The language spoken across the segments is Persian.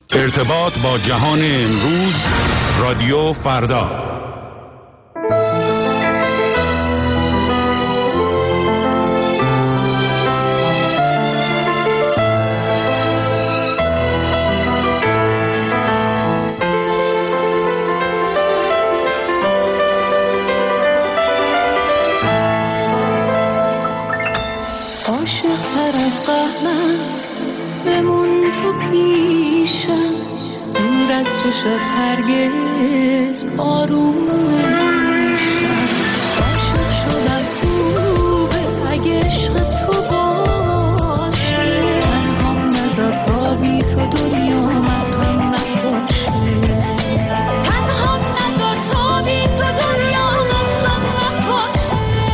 ارتباط با جهان امروز، رادیو فردا. عاشق‌تر از قهرم بمون تو پیشم، دور از چشات هرگز آروم نمیشم. عاشق شدم خوبه اگه عشق تو باشه، تنهام نذار تا بی تو دنیام از هم نباشه. تنهام نذار تا بی تو دنیام از هم نباشه.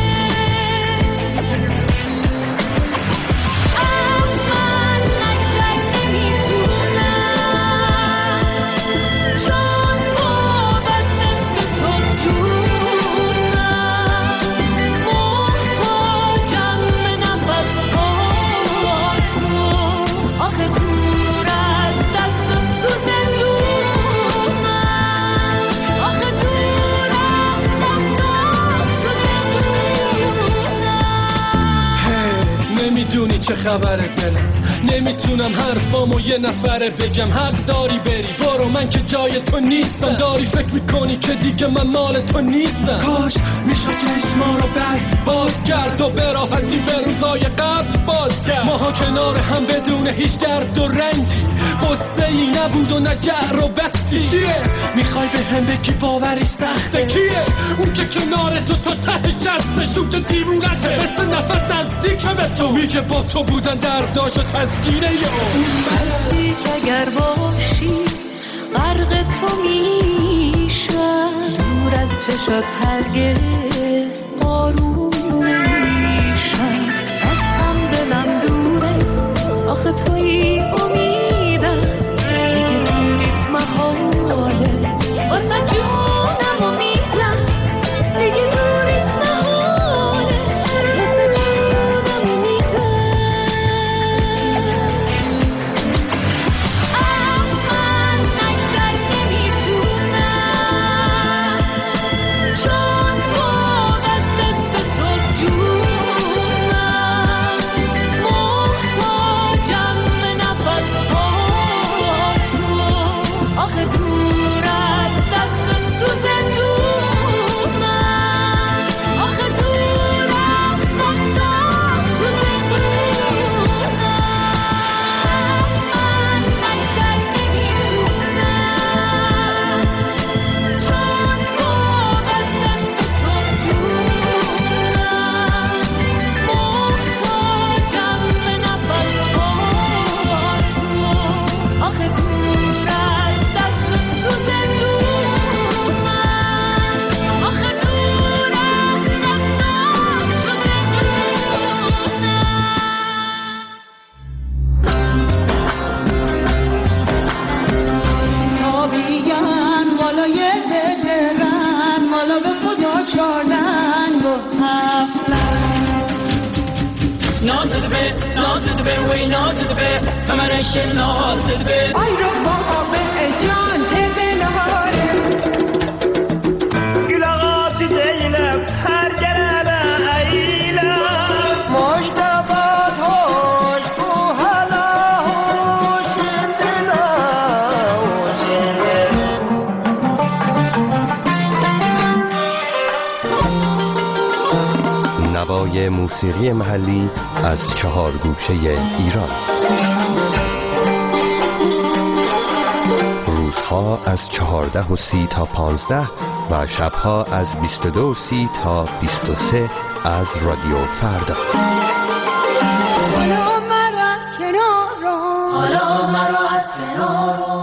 نمیدونی چه خبره دلم، نمیتونم حرفامو یه نفره بگم. حق داری بری، برو، من که جای تو نیستم. داری فکر میکنی که دیگه من مال تو نیستم. کاش میشد چشما رو باز کرد و به راحتی به روزای قبل باز کرد. ماها کنار هم بدون هیچ درد و رنجی، قصه ای نبود و نه جعر و بحثی. چیه میخوای به هم بگی باورش سخته؟ کیه اون که کنار تو تا ته شستش، اون که دیوونته مثل نفس نزدیک به تو، میگه با تو بودن درداش و تسکینه اون مستی که اگر باشی غرق تو میشم، دور از چشات هرگز آروم نمیشم. از هم دلم دوره، آخه توی امیدم، دیگه دوریت محاله، واسه جونم امیدم، دیگه دوریت محاله، واسه جونم امیدم. من نگذر نمیتونم، چون وابسته به تو جونم، محتاجم به نفس با تو، آخه دور از دستت تو زندونم، آخه دور از دستت تو زندونم. من نگذر نمیتونم، چون وابسته به تو جونم، محتاجم به نفس با تو، آخه دور از دستت تو زندونم، آخه دور از دستت تو زندونم. تابیان بالای درن، والا به خدا چارن با نازل به وی نازل به کمرش نازل به آی رو بابا به جان تبلاره گلاغات دیلم هر گربه ایلم مشتبات هوش کو حالا هوش دلا نوای موسیقی محلی از 4 گوشه ایران. روزها از 14:30 تا 15 و شبها از 22:30 تا 23 از رادیو فردا. حالا مرا از کنارم، حالا مرا از کنارم.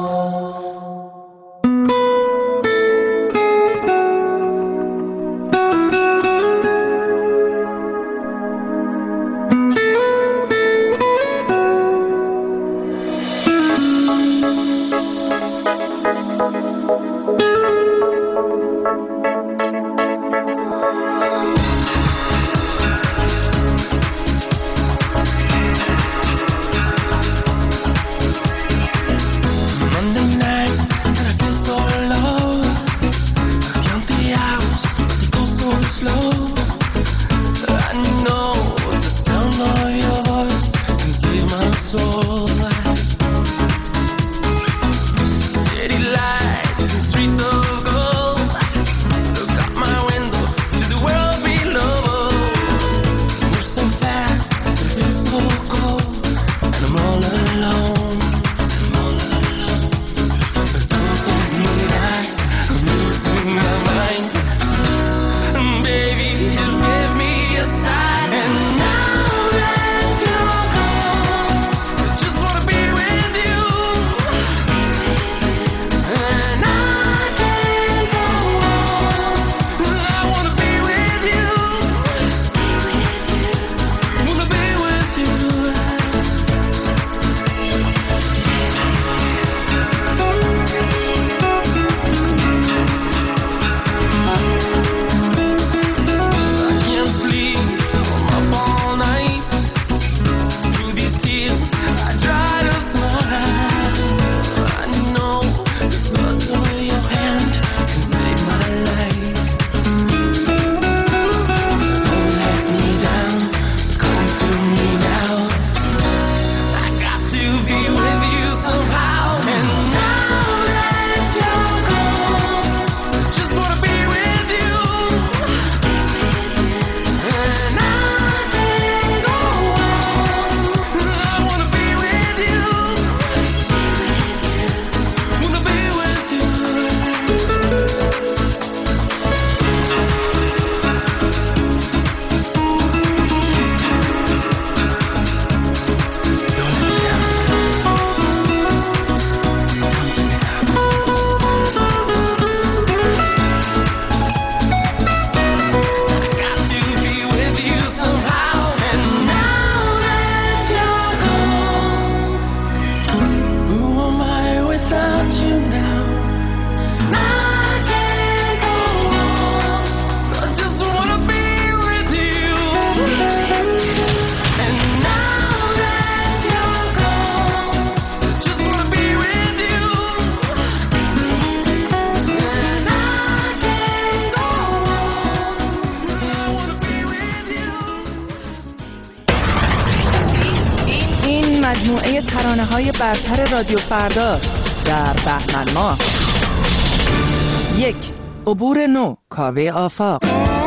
برنامه‌های برتر رادیو فردا در بهمن ماه. 1. عبور نو، کاوه آفاق.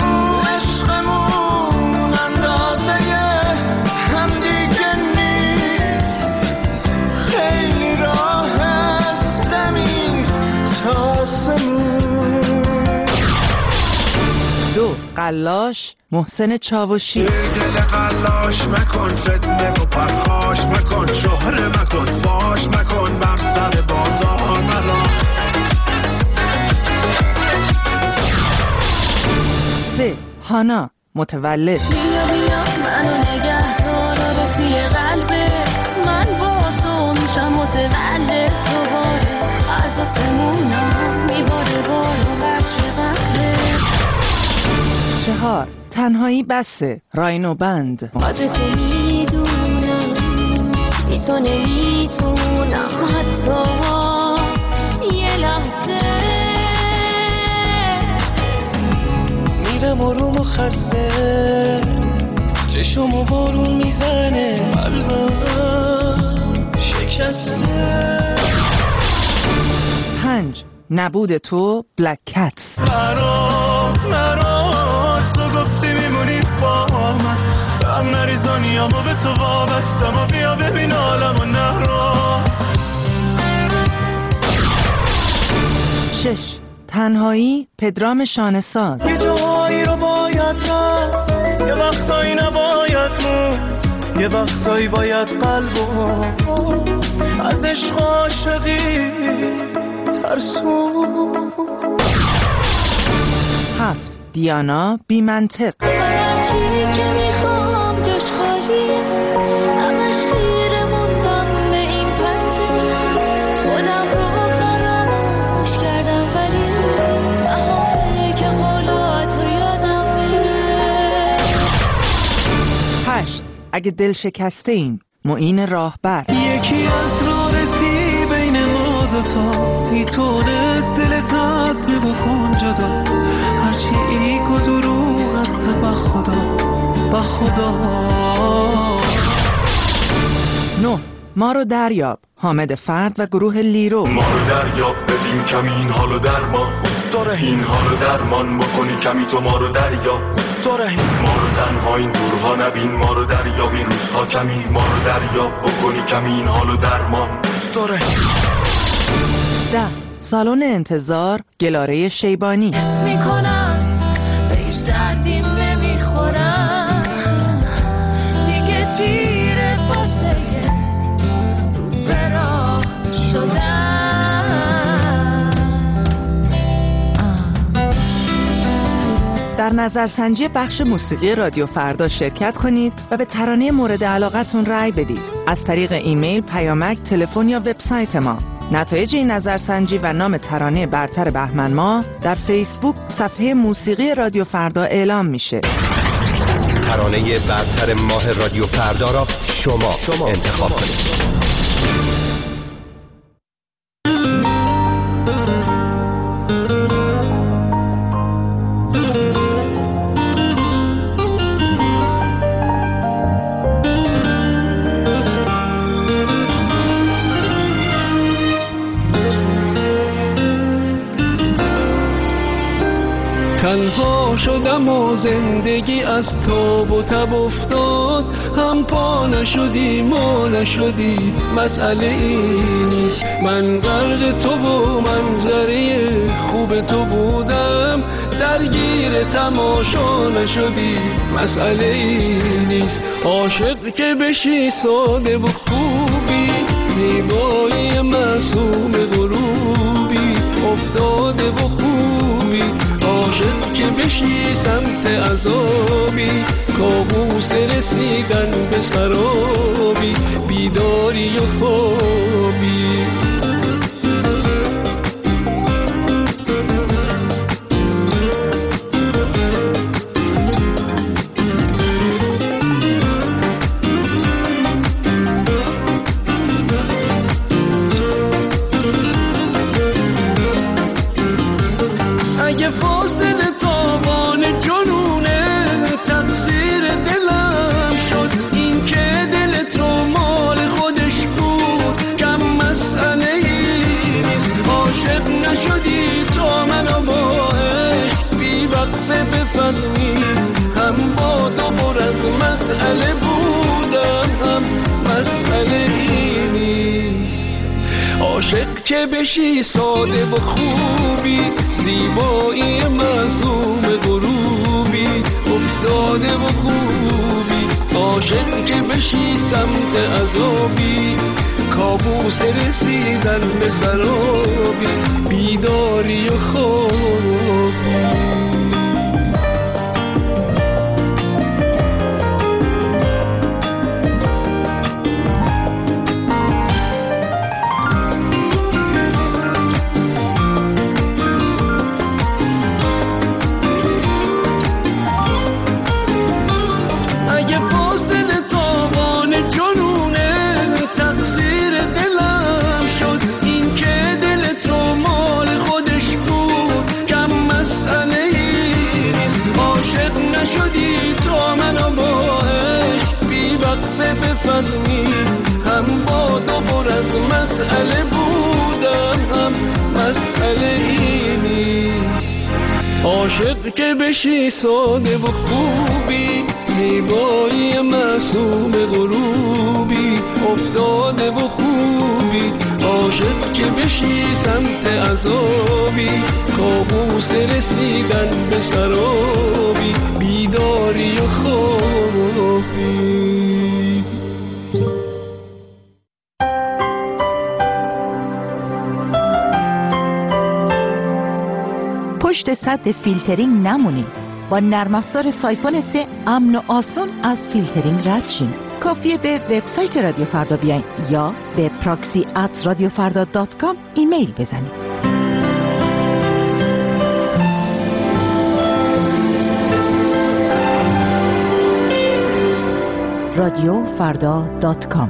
عشقمون اندازه هم دیگه نیست، خیلی راه زمین تا آسمون. 2. قلاش، محسن چاوشی. دل قلاش مکن، فتنه و پرخاش مکن، شهره مکن، فاش مکن، بر سر بازار مرا. 3. هانا، متولد. بیا منو نگه دار توی قلبت، من با تو میشم متولد دوباره، از آسمونم میباره بارو بچه قلبت. 4. تنهایی بسه، راینو بند. قدر تو میدونم، بی تو نمیتونم حتی یه لحظه. میرم آروم و خسته، چشم و بارون میزنه، قلبم شکسته. 5. نبود تو، بلک کتس. مرا تو گفتی میمونی با من، هم نریزانیامو به تو وابستم و بیا ببین عالم و نهرا. 6. تنهایی، پدرام شانه‌ساز. یه جایی رو باید رفت، یه وقتایی نباید موند، یه وقتایی باید قلبو از عشق عاشقی ترسون. 7. دیانا، بی منطق. هر چی که میخوام جاش خالیه، همش خیره موندم به این پنجره، خودم رو فراموش کردم ولی بهاره که قولاتو یادم بره. 8. اگه دل شکسته ایم، معین راهبر. یکی از رارسی بین ما دوتا، میتونست دل تصمه بکن جدا، هرچی ایگ و دروغ است به خدا، به خدا. 9. ما رو دریاب، حامد فرد و گروه لیرو. ما رو دریاب، ببین کمی این حالو درمان داره، این حالو درمان بکنی کمی تو ما رو دریاب داره. ما رو تنها این دورها نبین، ما رو دریاب این روزها کمی، ما رو دریاب بکنی کمی این حالو درمان داره. 10. سالن انتظار، گلاره شیبانی. میکنم به هیچ دردیم نمیخورم، دیگه دیره واسه رو به راه شدم. در نظرسنجی بخش موسیقی رادیو فردا شرکت کنید و به ترانه مورد علاقتون رأی بدید از طریق ایمیل، پیامک، تلفن یا وبسایت ما. نتایج این نظرسنجی و نام ترانه برتر بهمن ماه در فیسبوک صفحه موسیقی رادیو فردا اعلام میشه. ترانه برتر ماه رادیو فردا را شما انتخاب کنید. تنها شدم و زندگی از تاب و تب افتاد، هم پا نشدی ما نشدی، مسئله این نیست. من غرق تو و منظره خوب تو بودم، درگیر تماشا نشدی، مسئله این نیست. عاشق که بشی ساده و خوبی، زیبایی معصوم غروبی، افتاده و خوبی، عاشق که بشی سمت عذابی، کابوس رسیدن به سرابی، بیداری و خوابی. عاشق که بشی ساده و خوبی، زیبایی معصوم غروبی، افتاده و خوبی. عاشق که بشی سمت عذابی، کابوس رسیدن به سرابی، بیداری و خوابی. هم با تو پر از مسئله بودم، هم مسئله ای نیست. عاشق که بشی ساده و خوبی، زیبایی معصوم غروبی، افتاده و خوبی. عاشق که بشی سمت عذابی، کابوس رسیدن به سرابی، بیداری و خوابی. پشت سد فیلترینگ نمونید. با نرم افزار سایفون 3 امن و آسان از فیلترینگ رد شین. کافیه به وبسایت رادیو فردا بیاین یا به proxy@radiofarda.com ایمیل بزنید. radiofarda.com.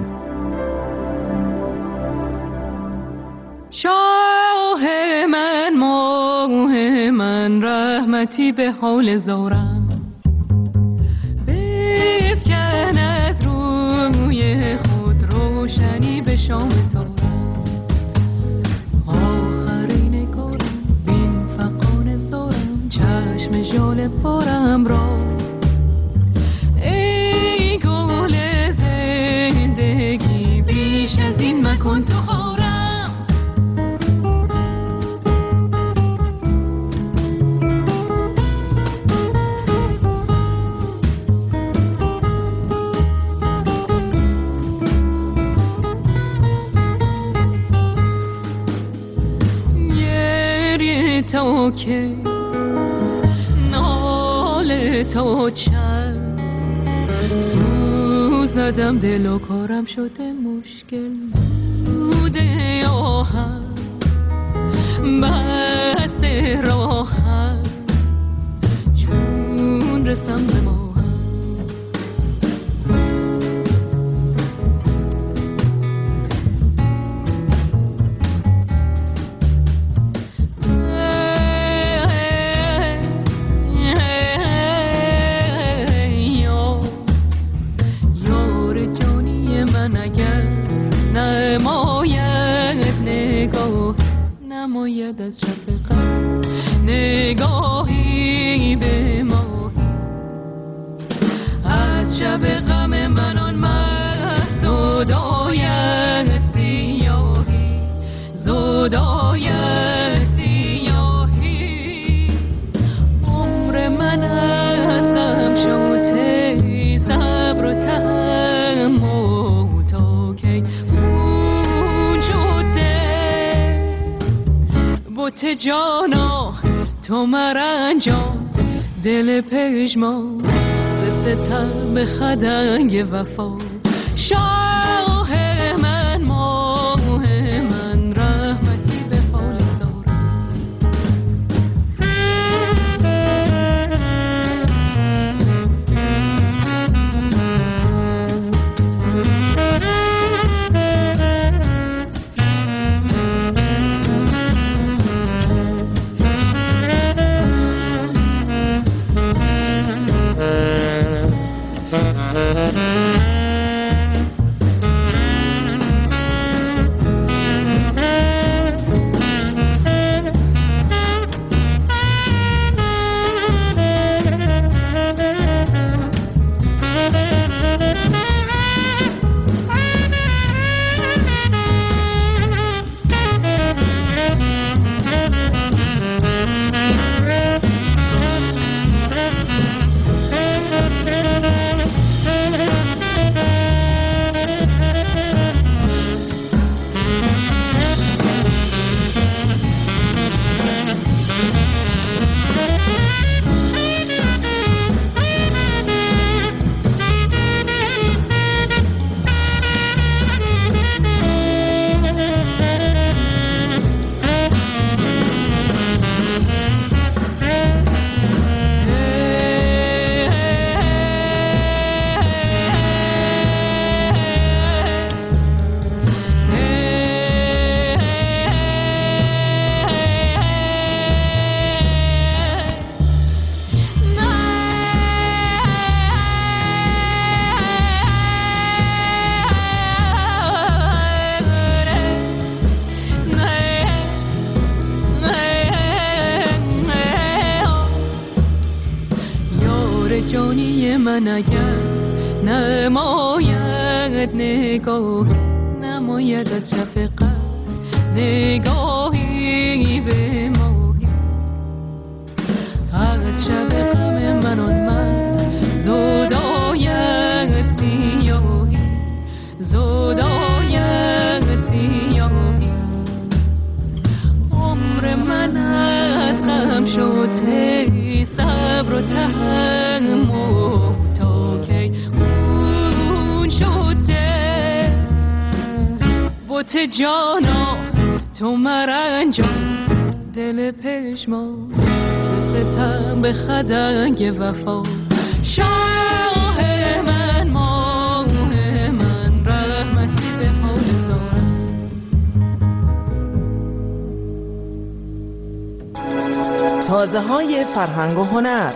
شاه من ماه من رحمتی به حال زارم، بفکن از روی خود روشنی به شام تارم. آخرین کارم بین فقان زارم، چشم ژاله پارم را. ای گل زندگی بیش از این مکن تو خارم. تو که ناله تو چند سوزدم، دل و کارم شده مشکل بوده. آهم بسته راهم چون رسم به ماهم. از شفقت نگاهی به ماهی، از شب غم من آن زدایت سیاهی، زدایت سیاهی. عمر من هستم شوته صبر و تحمل تا کی خون شده بوت جانا تو مرنجان دل پژمان ز ستم خدنگ وفا. شاه من ماه من رحمتی به حال من اگر نماید نگاه، نماید از شفقت نگاهی به ماهی، از شب غم من آن من زداید سیاهی، زداید سیاهی. عمر من از غم شده، صبر و تحمل تا کی خون شده. بوت جانا تو مرنجان، دل پشمان ستم به خدنگ وفا. شاه من ماه من، رحمتی به حال زارم. تازه های فرهنگ و هنر.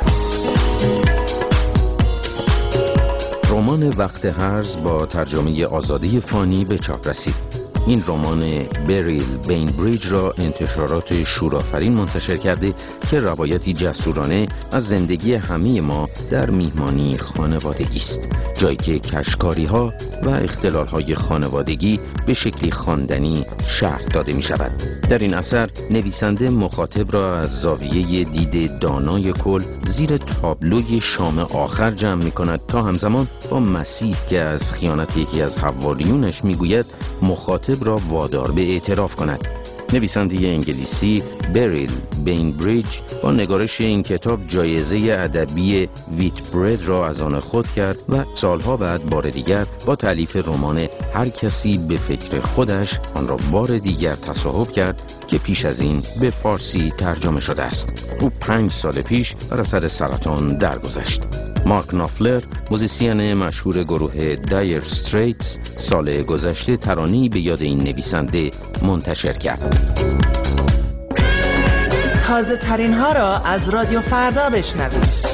رمان وقت هرز با ترجمه آزاده فانی به چاپ رسید. این رمان بریل بینبریج را انتشارات شورآفرین منتشر کرده که روایتی جسورانه از زندگی همه ما در میهمانی خانوادگی است، جایی که کشکاری‌ها و اختلال‌های خانوادگی به شکلی خواندنی شرح داده می‌شود. در این اثر نویسنده مخاطب را از زاویه دید دانای کل زیر تابلوی شام آخر جمع می‌کند تا همزمان با مسیح که از خیانت یکی از حواریونش می‌گوید مخاطب را وادار به اعتراف کند. نویسنده انگلیسی بریل بینبریج با نگارش این کتاب جایزه ادبی ویتبرد را از آن خود کرد و سالها بعد بار دیگر با تألیف رمان هر کسی به فکر خودش آن را بار دیگر تصاحب کرد که پیش از این به فارسی ترجمه شده است. او 5 سال پیش بر اثر سرطان درگذشت. مارک نافلر، موزیسین مشهور گروه دایر استریتس، سال گذشته ترانه‌ای به یاد این نویسنده منتشر کرد. تازه ترین ها را از رادیو فردا بشنوید.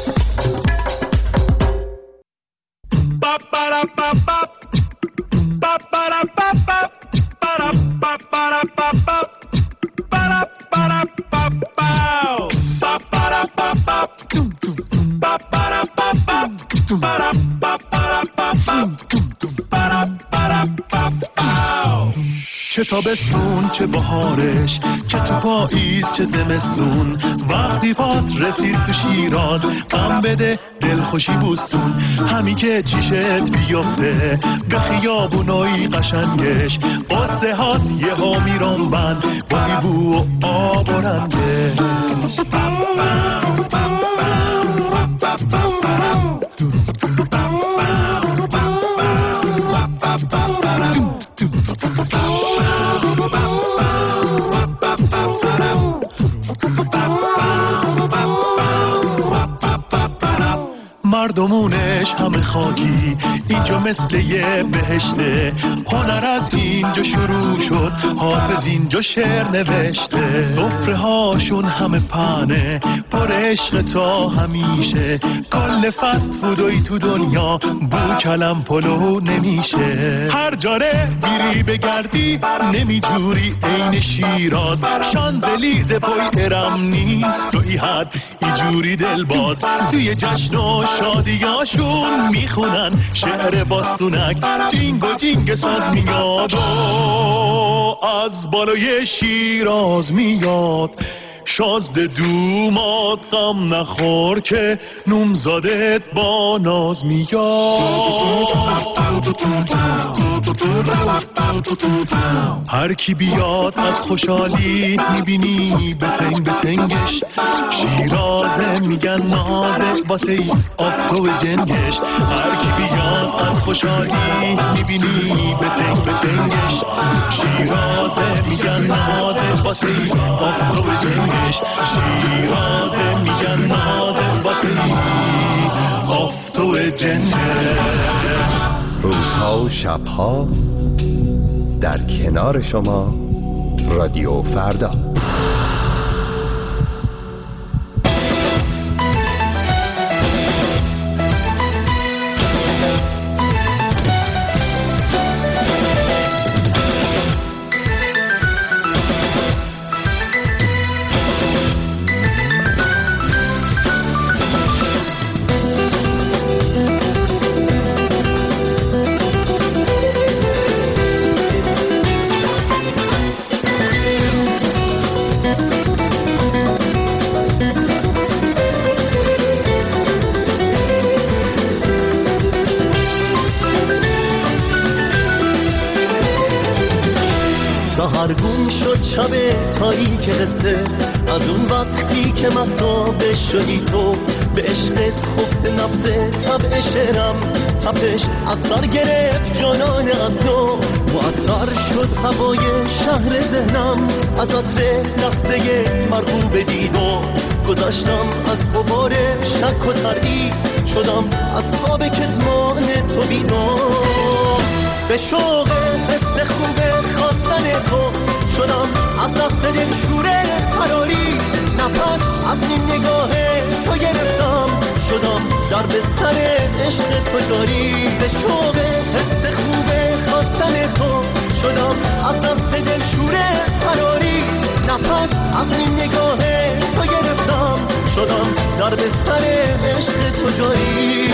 چه تابستون چه بهارش، چه تو پاییز چه زمستون، وقتی پات رسید تو شیراز غم بده دلخوشی بوستون. همین که چیشت بیفته به خیابونای قشنگش، قصه هات یه ها میرم بند با بو و آب و رنگش. مردمونش همه خاکی، اینجا مثل یه بهشته. هنر از اینجا شروع شد، حافظ اینجا شعر نوشته. سفره هاشون همه پنه پر عشق تا همیشه. کل فست فودوی تو دنیا بو کلم پلو نمیشه. هر جاره بیری بگردی نمیجوری عین شیراز. شانزلیزه پای ارم نیست تو ای حد ایجوری دلباز. توی جشن و شادیاشون میخونن شعر باسونک، جینگ و جینگ ساز میاد و از بالای شیراز میاد. شازده دومات غم نخور که نومزادت با ناز میاد. هر کی بیاد از خوشحالی میبینی بتنگ بتنگش. شیرازه میگن نازه واسه آفتاب جنگش. هر کی بیاد از خوشحالی میبینی بتنگ بتنگش. شیرازه میگن نازه واسه آفتاب جنگش. شیرازه میگن نازه واسه آفتاب جنگش. روزها و شبها در کنار شما رادیو فردا. سرگون شد شب تاریک قصه، از اون وقتی که مصاب شدی تو به عشقت خفت نفس طبع شعرم، تپش از سر گرفت جانان از تو، معطر شد هوای شهر ذهنم از عطر لحظه مرغوب دیدو، گذشتم از غبار شک و تردید، شدم از خواب کتمان تو بیدار، به شوق حس خوب خواستن تو شدم از دست دلشوره فراری، نفس از نیم نگاه تو گرفتم، شدم در بستر عشق تو جاری، به شوق حس خوب خواستن تو شدم از دست دلشوره فراری، نفس از نیم نگاه تو گرفتم، شدم در بستر عشق تو جاری.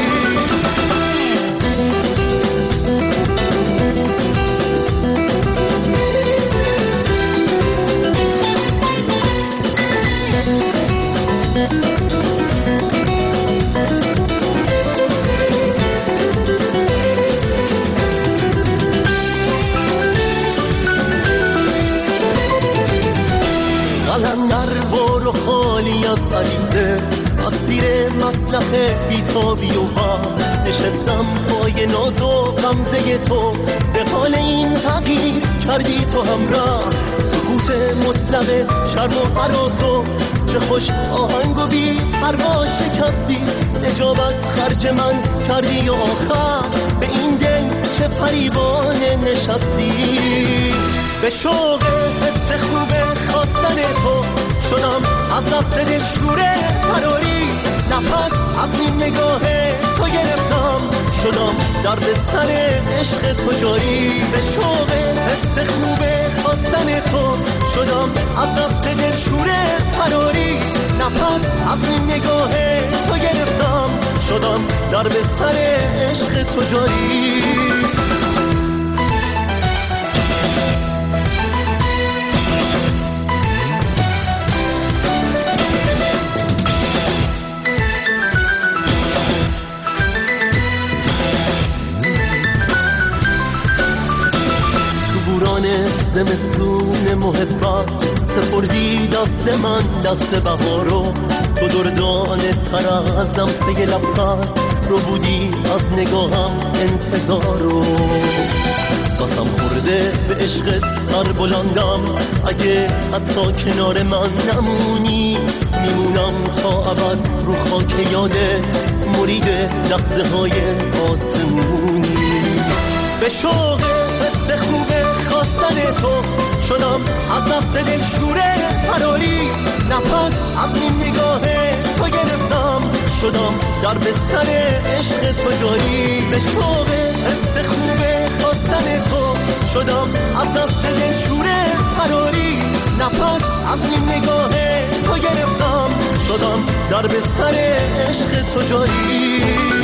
از غریزه اسیر مصلح بیتابی و ها، نشستم پای ناز و غمزه تو، به حال این تغییر کردی تو همراه، سکوت مطلق شرم و حراس و چه خوش آهنگ و بی پروا شکستی، اجابت خرج من کردی و آخر به این دل چه فریبانه نشستی، به شوق حس خوب خواستن تو شدم از دست دلشوره فراری، نفس از نیم نگاه تو گرفتم، شدم در بستر عشق تو جاری، به شوق حس خوب خواستن تو شدم از دست دلشوره فراری، نفس از نیم نگاه تو گرفتم، شدم در بستر عشق تو جاری. زمستون محبت سپردی دست من دست بهارو، تو دردان تر از دمسه لبخند رو بودی از نگاهم انتظارو، قسم خورده به عشق سر بلندم، اگه حتی کنار من نمونی میمونم تا ابد رو خاک یادت مرید لحظه های آسمونی، به شوق حس خوبه خواستن تو شدم از دست دلشوره فراری، نفس از نیم نگاه تو گرفتم، شدم در بستر عشق تو جاری، به شوق حس خوب خواستن تو شدم از دست دلشوره فراری، نفس از نیم نگاه تو گرفتم، شدم در بستر عشق تو جاری.